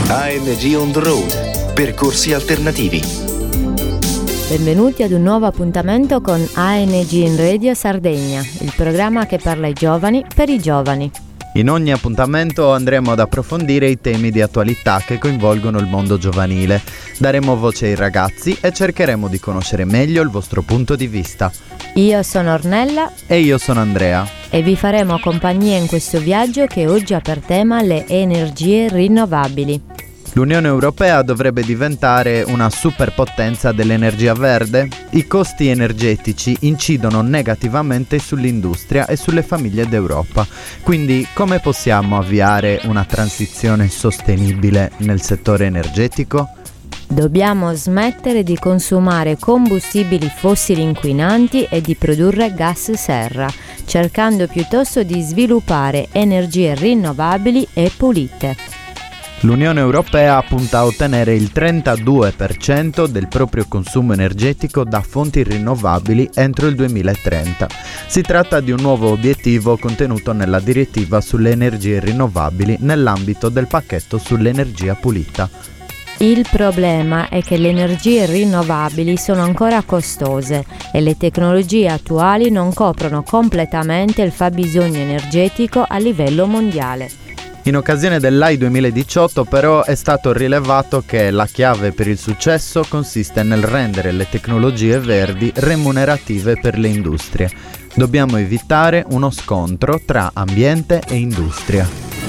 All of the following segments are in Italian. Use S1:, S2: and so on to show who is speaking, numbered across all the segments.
S1: ANG on the road, percorsi alternativi.
S2: Benvenuti ad un nuovo appuntamento con ANG in Radio Sardegna, il programma che parla ai giovani per i giovani.
S3: In ogni appuntamento andremo ad approfondire i temi di attualità che coinvolgono il mondo giovanile. Daremo voce ai ragazzi e cercheremo di conoscere meglio il vostro punto di vista.
S2: Io sono Ornella
S3: E io sono Andrea.
S2: E vi faremo compagnia in questo viaggio che oggi ha per tema le energie rinnovabili.
S3: L'Unione Europea dovrebbe diventare una superpotenza dell'energia verde? I costi energetici incidono negativamente sull'industria e sulle famiglie d'Europa. Quindi come possiamo avviare una transizione sostenibile nel settore energetico?
S2: Dobbiamo smettere di consumare combustibili fossili inquinanti e di produrre gas serra, cercando piuttosto di sviluppare energie rinnovabili e pulite.
S3: L'Unione Europea punta a ottenere il 32% del proprio consumo energetico da fonti rinnovabili entro il 2030. Si tratta di un nuovo obiettivo contenuto nella direttiva sulle energie rinnovabili nell'ambito del pacchetto sull'energia pulita.
S2: Il problema è che le energie rinnovabili sono ancora costose e le tecnologie attuali non coprono completamente il fabbisogno energetico a livello mondiale.
S3: In occasione dell'AI 2018 però è stato rilevato che la chiave per il successo consiste nel rendere le tecnologie verdi remunerative per le industrie. Dobbiamo evitare uno scontro tra ambiente e industria.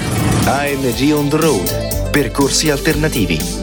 S1: ANG on the road, percorsi alternativi.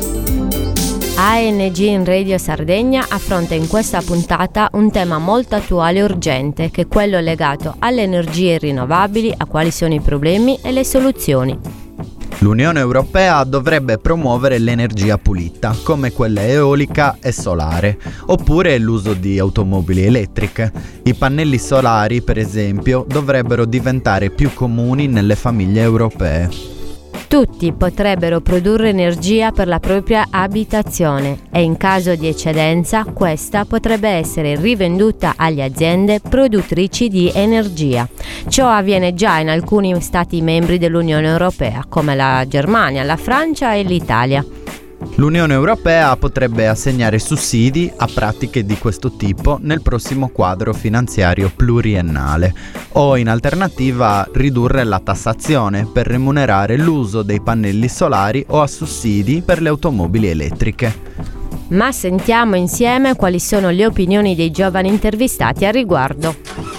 S2: ANG in Radio Sardegna affronta in questa puntata un tema molto attuale e urgente, che è quello legato alle energie rinnovabili, a quali sono i problemi e le soluzioni.
S3: L'Unione Europea dovrebbe promuovere l'energia pulita, come quella eolica e solare, oppure l'uso di automobili elettriche. I pannelli solari, per esempio, dovrebbero diventare più comuni nelle famiglie europee.
S2: Tutti potrebbero produrre energia per la propria abitazione e in caso di eccedenza questa potrebbe essere rivenduta alle aziende produttrici di energia. Ciò avviene già in alcuni Stati membri dell'Unione Europea, come la Germania, la Francia e l'Italia.
S3: L'Unione Europea potrebbe assegnare sussidi a pratiche di questo tipo nel prossimo quadro finanziario pluriennale o in alternativa ridurre la tassazione per remunerare l'uso dei pannelli solari o a sussidi per le automobili elettriche.
S2: Ma sentiamo insieme quali sono le opinioni dei giovani intervistati a riguardo.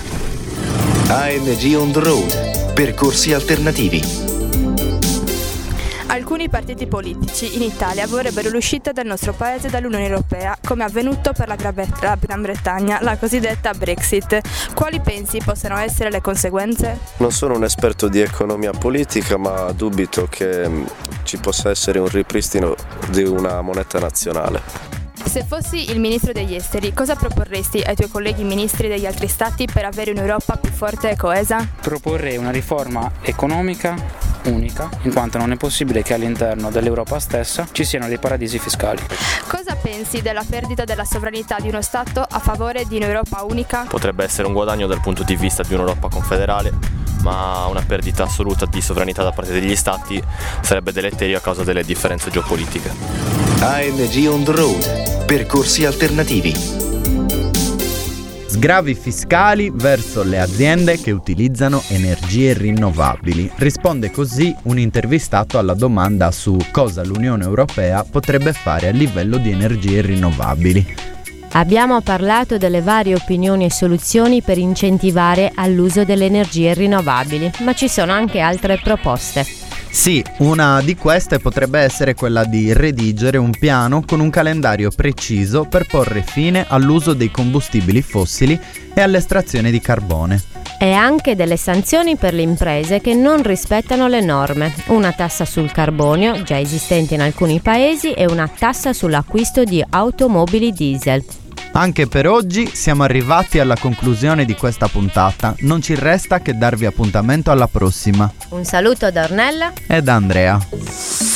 S1: ANG on the road, percorsi alternativi.
S4: Alcuni partiti politici in Italia vorrebbero l'uscita del nostro paese dall'Unione Europea, come avvenuto per la Gran Bretagna, la cosiddetta Brexit. Quali pensi possano essere le conseguenze?
S5: Non sono un esperto di economia politica, ma dubito che ci possa essere un ripristino di una moneta nazionale.
S4: Se fossi il ministro degli esteri, cosa proporresti ai tuoi colleghi ministri degli altri stati per avere un'Europa più forte e coesa?
S6: Proporrei una riforma economica unica, in quanto non è possibile che all'interno dell'Europa stessa ci siano dei paradisi fiscali.
S4: Cosa pensi della perdita della sovranità di uno Stato a favore di un'Europa unica?
S7: Potrebbe essere un guadagno dal punto di vista di un'Europa confederale, ma una perdita assoluta di sovranità da parte degli Stati sarebbe deleterio a causa delle differenze geopolitiche.
S1: ANG on the road, percorsi alternativi.
S3: Sgravi fiscali verso le aziende che utilizzano energie rinnovabili. Risponde così un intervistato alla domanda su cosa l'Unione Europea potrebbe fare a livello di energie rinnovabili.
S2: Abbiamo parlato delle varie opinioni e soluzioni per incentivare all'uso delle energie rinnovabili, ma ci sono anche altre proposte.
S3: Sì, una di queste potrebbe essere quella di redigere un piano con un calendario preciso per porre fine all'uso dei combustibili fossili e all'estrazione di carbone.
S2: E anche delle sanzioni per le imprese che non rispettano le norme, una tassa sul carbonio già esistente in alcuni paesi e una tassa sull'acquisto di automobili diesel.
S3: Anche per oggi siamo arrivati alla conclusione di questa puntata. Non ci resta che darvi appuntamento alla prossima.
S2: Un saluto da Ornella
S3: e da Andrea.